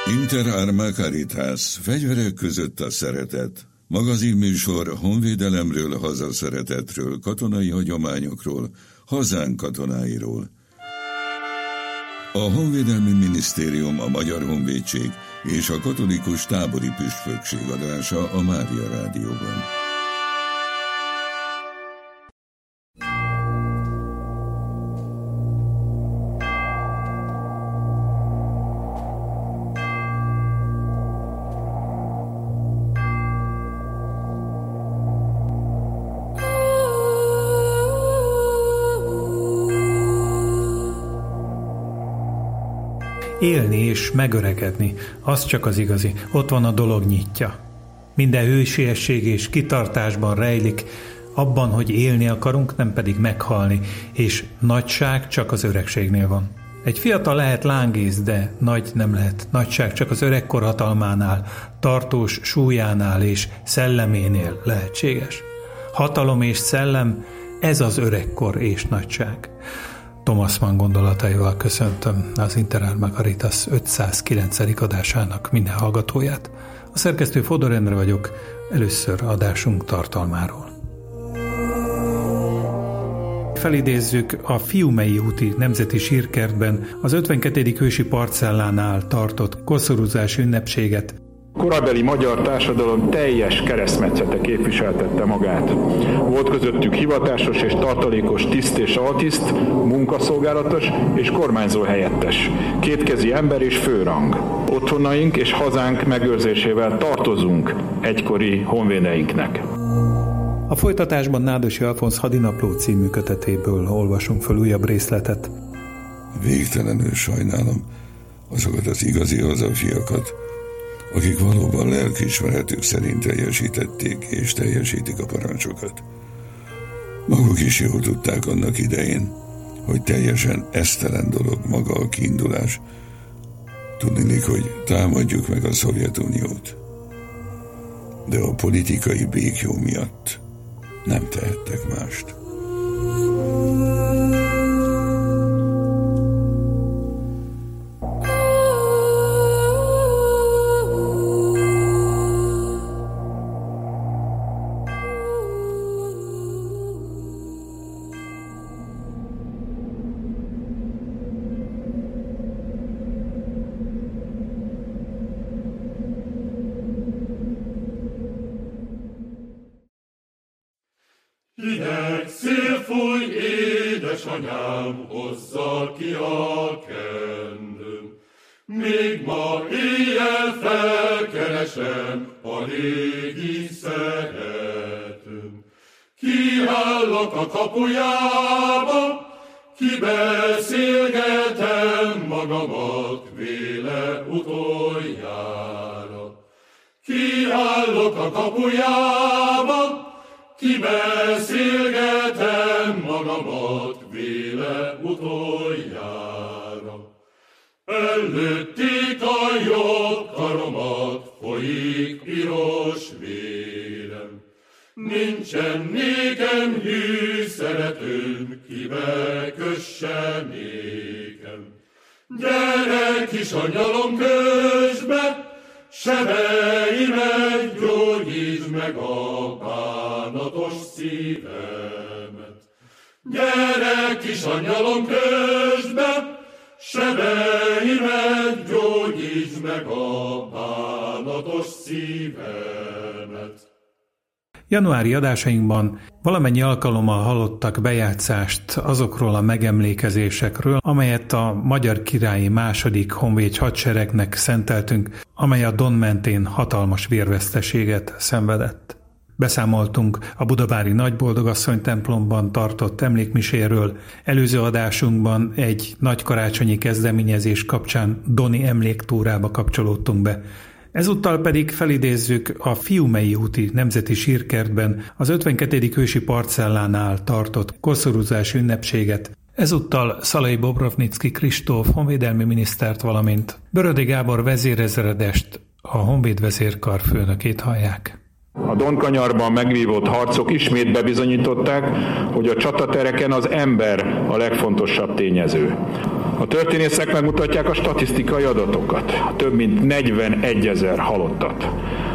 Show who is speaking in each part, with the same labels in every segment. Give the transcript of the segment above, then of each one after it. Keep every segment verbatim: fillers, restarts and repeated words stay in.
Speaker 1: Inter Arma Caritas, fegyverek között a szeretet. Magazinműsor honvédelemről, hazaszeretetről, katonai hagyományokról, hazánk katonáiról. A Honvédelmi Minisztérium, a Magyar Honvédség és a Katolikus Tábori Püspökség adása a Mária Rádióban.
Speaker 2: Élni és megöregedni, az csak az igazi, ott van a dolog nyitja. Minden hősiesség és kitartásban rejlik, abban, hogy élni akarunk, nem pedig meghalni, és nagyság csak az öregségnél van. Egy fiatal lehet lángész, de nagy nem lehet. Nagyság csak az öregkor hatalmánál, tartós súlyánál és szelleménél lehetséges. Hatalom és szellem, ez az öregkor és nagyság. Thomas Mann gondolataival köszöntöm az Inter Arma Caritas ötszázkilencedik adásának minden hallgatóját. A szerkesztő Fodor Endre vagyok, először adásunk tartalmáról. Felidézzük a Fiumei úti nemzeti sírkertben az ötvenkettedik ősi parcellánál tartott koszorúzási ünnepséget.
Speaker 3: Korabeli magyar társadalom teljes keresztmetszete képviseltette magát. Volt közöttük hivatásos és tartalékos tiszt és altiszt, munkaszolgálatos és kormányzó helyettes, kétkezi ember és főrang. Otthonaink és hazánk megőrzésével tartozunk egykori honvédeinknek.
Speaker 2: A folytatásban Nádosi Alfonz Hadinapló című kötetéből olvasunk fel újabb részletet.
Speaker 1: Végtelenül sajnálom azokat az igazi hazafiakat, akik valóban lelkiismeretük szerint teljesítették és teljesítik a parancsokat. Maguk is jól tudták annak idején, hogy teljesen esztelen dolog maga a kiindulás. Tudniillik, hogy támadjuk meg a Szovjetuniót. De a politikai békjó miatt nem tehettek mást.
Speaker 4: Hideg szél fúj, édesanyám, hozza ki a kendőm. Még ma éjjel felkeresem a régi szeretőm. Kiállok a kapujába, kibeszélgetem magamat véle utoljára. Kiállok a kapujába, kibeszélgetem magamat véle utoljára. Előtték a jobb karomat, folyik piros vérem. Nincsen nékem hű szeretőm, kibe kösse nékem. Gyere kis anyalom közbe, sebeimet gyógyítsd meg a bánatos szívemet. Gyere kis anyalom közbe, sebeimet gyógyítsd meg a bánatos szívemet.
Speaker 2: Januári adásainkban valamennyi alkalommal hallottak bejátszást azokról a megemlékezésekről, amelyet a Magyar Királyi második honvéd hadseregnek szenteltünk, amely a Don mentén hatalmas vérveszteséget szenvedett. Beszámoltunk a budavári Nagyboldogasszony templomban tartott emlékmiséről, előző adásunkban egy nagykarácsonyi kezdeményezés kapcsán Doni emléktúrába kapcsolódtunk be. Ezúttal pedig felidézzük a Fiumei úti nemzeti sírkertben az ötvenkettedik ősi parcellánál tartott koszorúzási ünnepséget. Ezúttal Szalai Bobrovnicki Kristóf honvédelmi minisztert, valamint Börödi Gábor vezérezredest, a honvédvezérkar főnökét hallják.
Speaker 3: A Donkanyarban megvívott harcok ismét bebizonyították, hogy a csatatereken az ember a legfontosabb tényező. A történészek megmutatják a statisztikai adatokat, több mint negyvenegyezer halottat,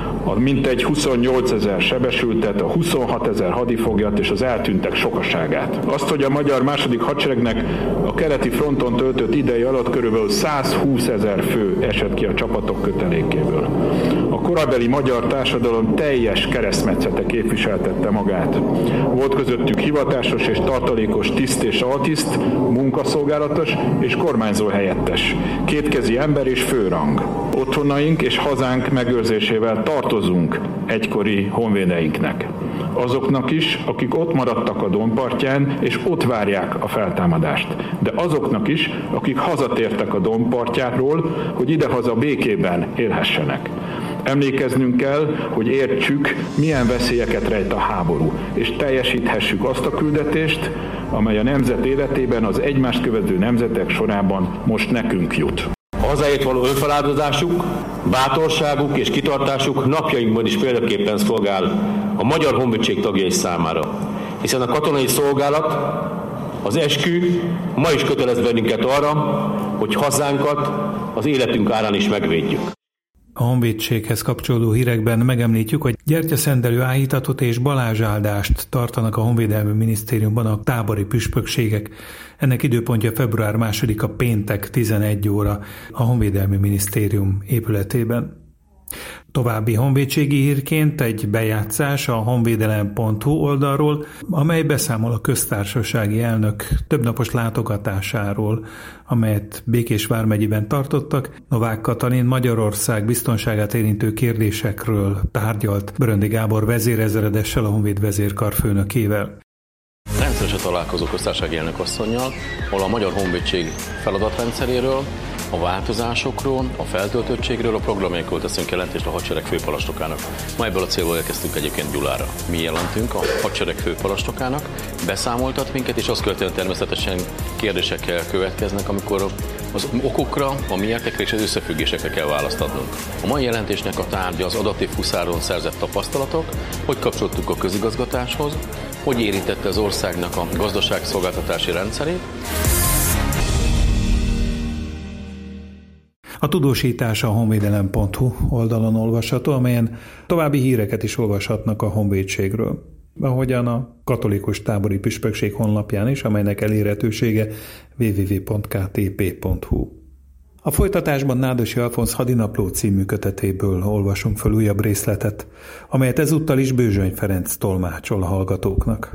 Speaker 3: a mintegy huszonnyolcezer sebesültet, a huszonhatezer hadifoglyat és az eltűntek sokaságát. Azt, hogy a magyar második hadseregnek a keleti fronton töltött ideje alatt körülbelül százhúszezer fő esett ki a csapatok kötelékéből. A korabeli magyar társadalom teljes keresztmetszete képviseltette magát. Volt közöttük hivatásos és tartalékos tiszt és altiszt, munkaszolgálatos és kormányzó helyettes, kétkezi ember és főrang. Otthonaink és hazánk megőrzésével tartozunk egykori honvédeinknek. Azoknak is, akik ott maradtak a Don partján, és ott várják a feltámadást. De azoknak is, akik hazatértek a Don partjáról, hogy idehaza békében élhessenek. Emlékeznünk kell, hogy értsük, milyen veszélyeket rejt a háború, és teljesíthessük azt a küldetést, amely a nemzet életében az egymást követő nemzetek sorában most nekünk jut.
Speaker 5: A hazáért való önfeláldozásuk, bátorságuk és kitartásuk napjainkban is példaképpen szolgál a Magyar Honvédség tagjai számára, hiszen a katonai szolgálat, az eskü ma is kötelez bennünket arra, hogy hazánkat az életünk árán is megvédjük.
Speaker 2: A honvédséghez kapcsolódó hírekben megemlítjük, hogy gyertyaszentelő áhítatot és balázsáldást tartanak a Honvédelmi Minisztériumban a tábori püspökségek. Ennek időpontja február másodika péntek tizenegy óra a Honvédelmi Minisztérium épületében. További honvédségi hírként egy bejátszás a honvédelem pont hu oldalról, amely beszámol a köztársasági elnök többnapos látogatásáról, amelyet Békés vármegyében tartottak. Novák Katalin Magyarország biztonságát érintő kérdésekről tárgyalt Böröndi Gábor vezérezredessel, a Honvéd vezérkar főnökével.
Speaker 5: Rendszeresen találkozó köztársasági elnök asszonnyal, ahol a Magyar Honvédség feladatrendszeréről, a változásokról, a feltöltöttségről, a programjaikról teszünk jelentést a hadsereg főparancsnokának. Ma ebből a célból érkeztünk egyébként Gyulára. Mi jelentünk a hadsereg főparancsnokának, beszámoltat minket, és azt követően természetesen kérdésekkel következnek, amikor az okokra, a miértekre és az összefüggésekre kell választ adnunk. A mai jelentésnek a tárgya az adatív huszáron szerzett tapasztalatok, hogy kapcsolódtuk a közigazgatáshoz, hogy érintette az országnak a gazdaságszolgáltatási rendszerét.
Speaker 2: A tudósítás a honvédelem pont hu oldalon olvasható, amelyen további híreket is olvashatnak a honvédségről, ahogyan a katolikus tábori püspökség honlapján is, amelynek elérhetősége double-u double-u double-u pont k t p pont hu. A folytatásban Nádosi Alfonz Hadinapló című kötetéből olvasunk fel újabb részletet, amelyet ezúttal is Bőzsöny Ferenc tolmácsol a hallgatóknak.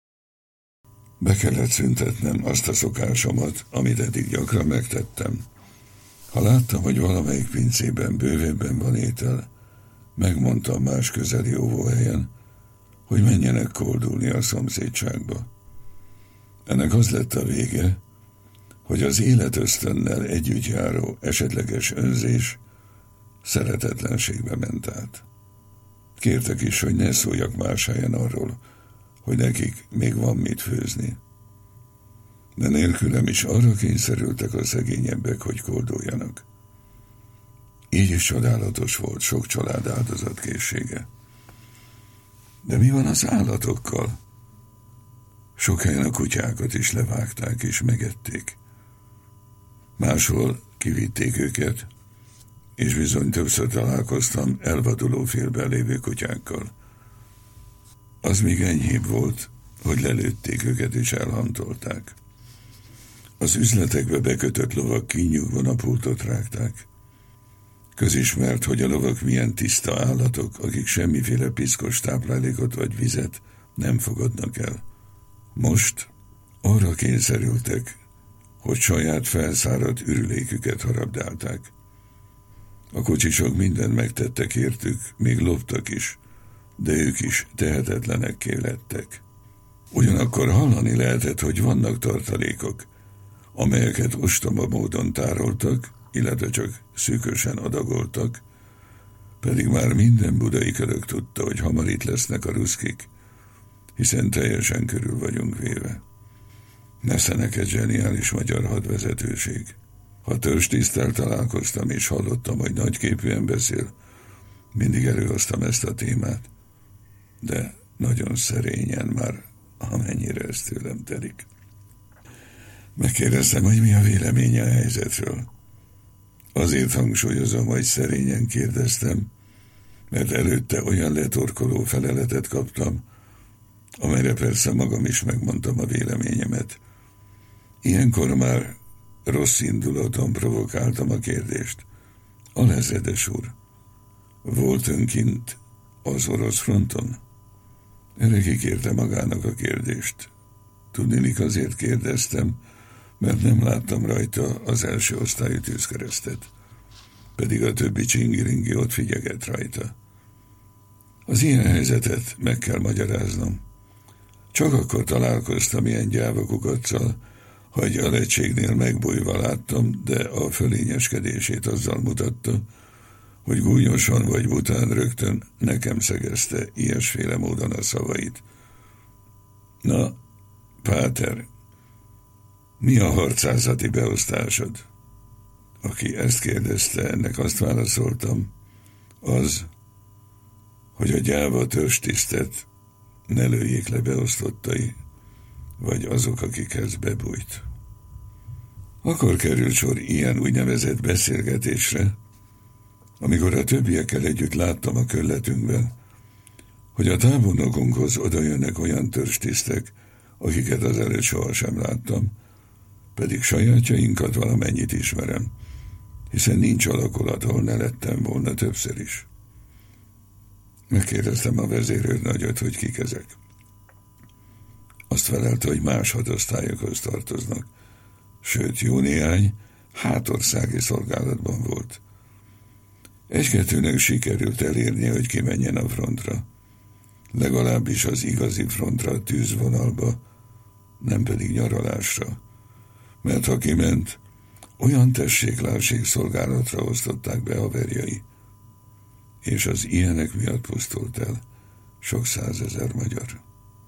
Speaker 1: Be kellett szüntetnem azt a szokásomat, amit eddig gyakran megtettem. Ha láttam, hogy valamelyik pincében bővebben van étel, megmondtam más közeli óvóhelyen, hogy menjenek koldulni a szomszédságba. Ennek az lett a vége, hogy az életösztönnel együtt járó esetleges önzés szeretetlenségbe ment át. Kértek is, hogy ne szóljak más helyen arról, hogy nekik még van mit főzni. De nélkülem is arra kényszerültek a szegényebbek, hogy kolduljanak. Így is csodálatos volt sok család áldozatkészsége. De mi van az állatokkal? Sok helyen a kutyákat is levágták és megették. Máshol kivitték őket, és bizony többször találkoztam elvaduló félben lévő kutyákkal. Az még enyhébb volt, hogy lelőtték őket és elhantolták. Az üzletekbe bekötött lovak kínjukban a pultot rágták. Közismert, hogy a lovak milyen tiszta állatok, akik semmiféle piszkos táplálékot vagy vizet nem fogadnak el. Most arra kényszerültek, hogy saját felszáradt ürüléküket harabdálták. A kocsisok mindent megtettek értük, még loptak is, de ők is tehetetlenekké lettek. Ugyanakkor hallani lehetett, hogy vannak tartalékok, amelyeket ostoba módon tároltak, illetve csak szűkösen adagoltak, pedig már minden budai körök tudta, hogy hamar itt lesznek a ruszkik, hiszen teljesen körül vagyunk véve. Nesze neked zseniális magyar hadvezetőség. Ha törstiszttel találkoztam és hallottam, hogy nagyképűen beszél, mindig előhoztam ezt a témát. de nagyon szerényen, már amennyire ez tőlem telik. Megkérdeztem, hogy mi a véleménye a helyzetről. Azért hangsúlyozom, hogy szerényen kérdeztem, mert előtte olyan letorkoló feleletet kaptam, amelyre persze magam is megmondtam a véleményemet. Ilyenkor már rossz indulaton provokáltam a kérdést. Alezredes úr, volt ön kint az orosz fronton? Erre kikérte magának a kérdést. Tudniillik azért kérdeztem, mert nem láttam rajta az első osztályú tűzkeresztet, pedig a többi csingiringi ott figyelget rajta. Az ilyen helyzetet meg kell magyaráznom. Csak akkor találkoztam ilyen gyávakukaccal, hogy a leegységnél megbújva láttam, de a fölényeskedését azzal mutatta, hogy gúnyosan vagy bután rögtön nekem szegezte ilyesféle módon a szavait. Na, Páter, mi a harcászati beosztásod? Aki ezt kérdezte, ennek azt válaszoltam, az, hogy a gyáva törstisztet ne lőjék le beosztottai, vagy azok, akikhez bebújt. Akkor került sor ilyen úgynevezett beszélgetésre, amikor a többiekkel együtt láttam a körletünkben, hogy a tábornokunkhoz odajönnek olyan törstisztek, akiket azelőtt sohasem láttam, pedig sajátjainkat valamennyit ismerem, hiszen nincs alakulat, ahol ne lettem volna többször is. Megkérdeztem a vezérőrnagyot, hogy kik ezek. Azt felelte, hogy más hadosztályokhoz tartoznak, sőt, jó néhány hátországi szolgálatban volt. Egy-kettőnek sikerült elérni, hogy kimenjen a frontra, legalábbis az igazi frontra, a tűzvonalba, nem pedig nyaralásra, mert ha kiment, olyan tessék-lásség szolgálatra osztották be haverjai, és az ilyenek miatt pusztult el sok százezer magyar.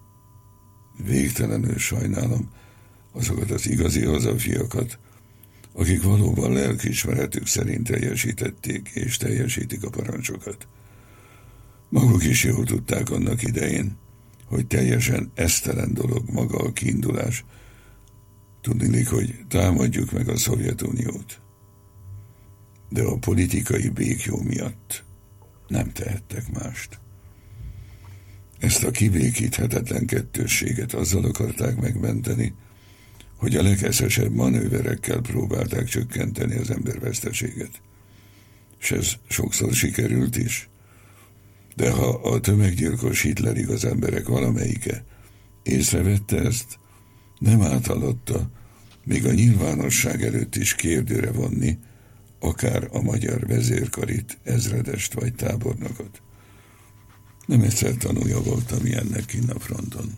Speaker 1: Végtelenül sajnálom azokat az igazi hazafiakat, akik valóban lelkiismeretük szerint teljesítették és teljesítik a parancsokat. Maguk is jól tudták annak idején, hogy teljesen esztelen dolog maga a kiindulás. Tudniillik, hogy támadjuk meg a Szovjetuniót. De a politikai békjó miatt nem tehettek mást. Ezt a kibékíthetetlen kettősséget azzal akarták megmenteni, hogy a legeszesebb manőverekkel próbálták csökkenteni az emberveszteséget. És ez sokszor sikerült is. De ha a tömeggyilkos Hitlerig az emberek valamelyike észrevette ezt, nem áthaladta, még a nyilvánosság előtt is kérdőre vonni, akár a magyar vezérkarit, ezredest vagy tábornokot. Nem egyszer tanulja voltam ilyennek kinn a fronton.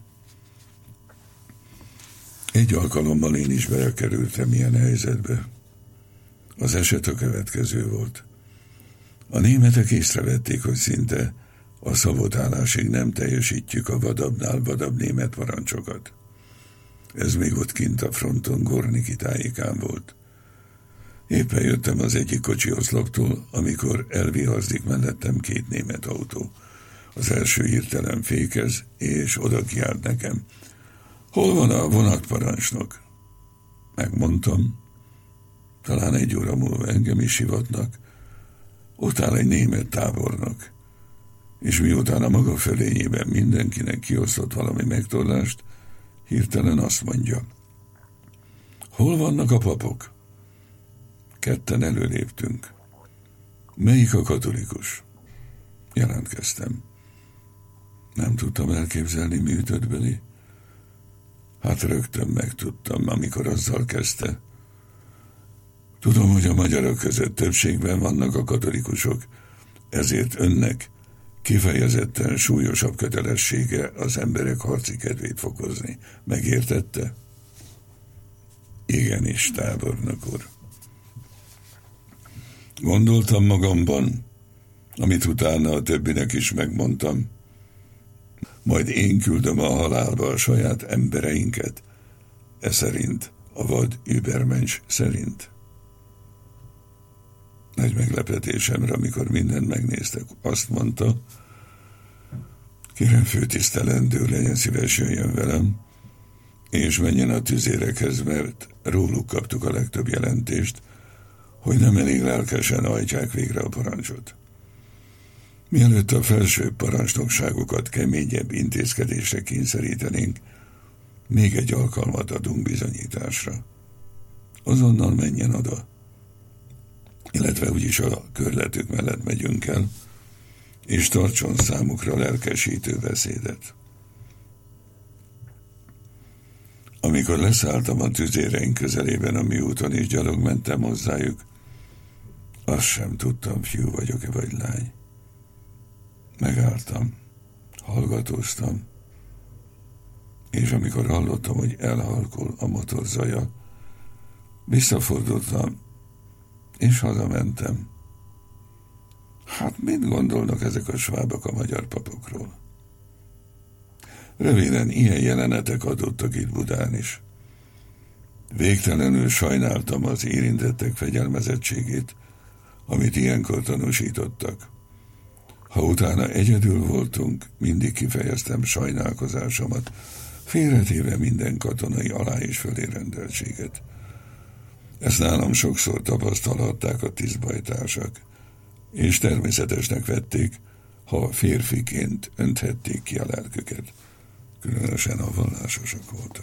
Speaker 1: Egy alkalommal én is belekerültem ilyen helyzetbe. Az eset a következő volt. A németek észrevették, hogy szinte a szabotálásig nem teljesítjük a vadabbnál vadabb német parancsokat. Ez még ott kint a fronton Gorniki tájékán volt. Éppen jöttem az egyik kocsi oszloptól, amikor elvihazdik mellettem két német autó. Az első hirtelen fékez, és oda kiált nekem. Hol van a vonatparancsnok? Megmondtam. Talán egy óra múlva engem is hivatnak. Ott áll egy német tábornok, és miután a maga fölényében mindenkinek kiosztott valami megtorlást, hirtelen azt mondja. Hol vannak a papok? Ketten előléptünk. Melyik a katolikus? Jelentkeztem. Nem tudtam elképzelni, mi ütött belé. Hát rögtön megtudtam, amikor azzal kezdte. Tudom, hogy a magyarok között többségben vannak a katolikusok, ezért önnek kifejezetten súlyosabb kötelessége az emberek harci kedvét fokozni. Megértette? Igenis, tábornok úr. Gondoltam magamban, amit utána a többinek is megmondtam, majd én küldöm a halálba a saját embereinket, e szerint, a vad übermensch szerint. Nagy meglepetésemre, amikor mindent megnéztek, azt mondta, Kérem, főtisztelendő, legyen szíves, jöjjön velem, és menjen a tüzérekhez, mert róluk kaptuk a legtöbb jelentést, hogy nem elég lelkesen hajtják végre a parancsot. Mielőtt a felsőbb parancsnokságokat keményebb intézkedésre kényszerítenénk, még egy alkalmat adunk bizonyításra. Azonnal menjen oda, illetve úgyis a körletük mellett megyünk el, és tartson számukra lelkesítő beszédet. Amikor leszálltam a tüzéreink közelében a mi úton, és gyalog mentem hozzájuk, azt sem tudtam, fiú vagyok-e vagy lány. Megálltam, hallgatóztam, és amikor hallottam, hogy elhalkul a motor zaja, visszafordultam, és hazamentem. Hát mit gondolnak ezek a svábok a magyar papokról? Röviden ilyen jelenetek adottak itt Budán is. Végtelenül sajnáltam az érintettek fegyelmezettségét, amit ilyenkor tanúsítottak. Ha utána egyedül voltunk, mindig kifejeztem sajnálkozásomat, félretéve minden katonai alá- és fölérendeltséget. Ezt nálam sokszor tapasztalhatták a tisztbajtársak, és természetesnek vették, ha férfiként önthették ki a lelküket. Különösen a vallásosak voltak.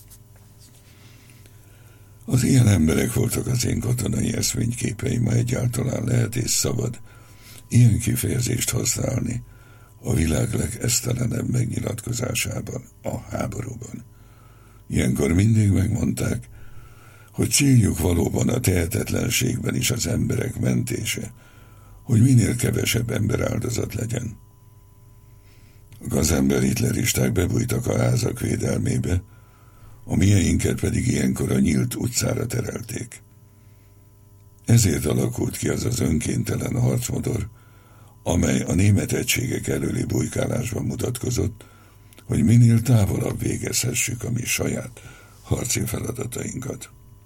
Speaker 1: Az ilyen emberek voltak az én katonai eszményképeim, ma egyáltalán lehet és szabad ilyen kifejezést használni a világ legesztelenebb megnyilatkozásában, a háborúban. Ilyenkor mindig megmondták, hogy céljuk valóban a tehetetlenségben is az emberek mentése, hogy minél kevesebb ember áldozat legyen. A gazember hitleristák bebújtak a házak védelmébe, a mieinket pedig ilyenkor a nyílt utcára terelték. Ezért alakult ki az az önkéntelen harcmodor, amely a német egységek előli bujkálásban mutatkozott, hogy minél távolabb végezhessük a mi saját harci feladatainkat.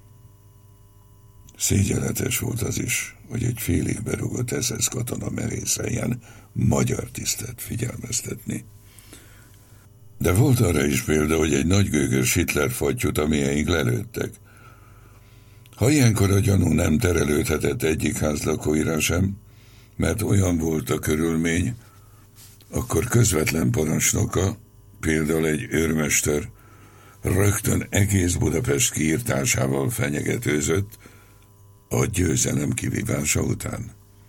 Speaker 1: Szégyenletes volt az is, hogy egy félig berúgott es es katona merészeljen magyar tisztet figyelmeztetni. De volt arra is példa, hogy egy nagygőgös Hitler fattyút a mieink lelőttek. Ha ilyenkor a gyanú nem terelődhetett egyik ház lakóira sem, mert olyan volt a körülmény, akkor közvetlen parancsnoka, például egy őrmester, rögtön egész Budapest kiirtásával fenyegetőzött a győzelem kivívása után.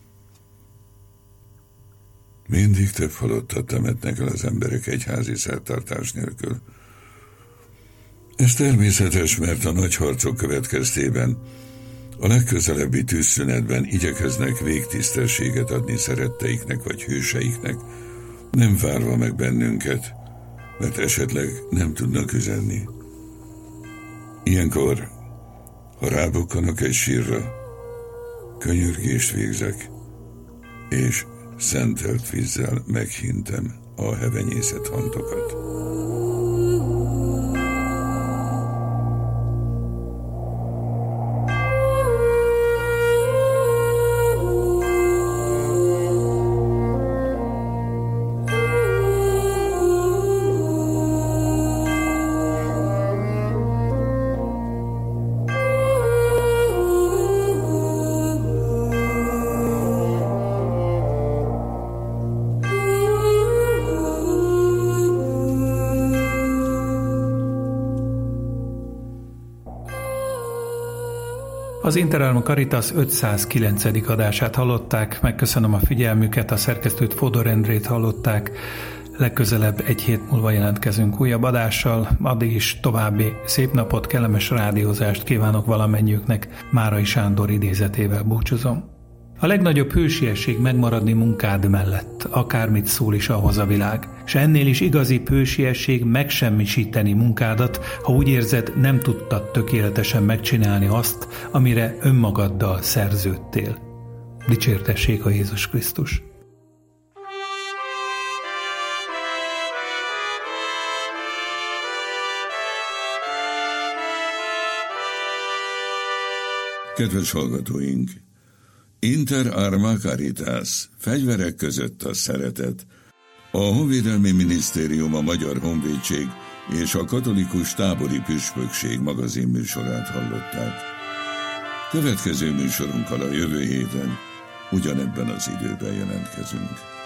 Speaker 1: Mindig több halottat temetnek el az emberek egyházi szertartás nélkül. Ez természetes, mert a nagy harcok következtében a legközelebbi tűzszünetben igyekeznek végtisztességet adni szeretteiknek vagy hőseiknek, nem várva meg bennünket, mert esetleg nem tudnak üzenni. Ilyenkor, ha rábukkanok egy sírra, könyörgést végzek, és szentelt vízzel meghintem a hevenyészet hantokat.
Speaker 2: Az Interalma Caritas ötszázkilencedik adását hallották, megköszönöm a figyelmüket, a szerkesztőt Fodor Endrét hallották, legközelebb egy hét múlva jelentkezünk újabb adással, addig is további szép napot, kellemes rádiózást kívánok valamennyiüknek, Márai Sándor idézetével búcsúzom. A legnagyobb hősiesség megmaradni munkád mellett, akármit szól is ahhoz a világ, és ennél is igazi hősiesség megsemmisíteni munkádat, ha úgy érzed, nem tudtad tökéletesen megcsinálni azt, amire önmagaddal szerződtél. Dicsértessék a Jézus Krisztus!
Speaker 1: Kedves hallgatóink! Inter Arma Caritas, fegyverek között a szeretet, A Honvédelmi Minisztérium, a Magyar Honvédség és a Katolikus Tábori Püspökség magazin műsorát hallották. Következő műsorunkkal a jövő héten ugyanebben az időben jelentkezünk.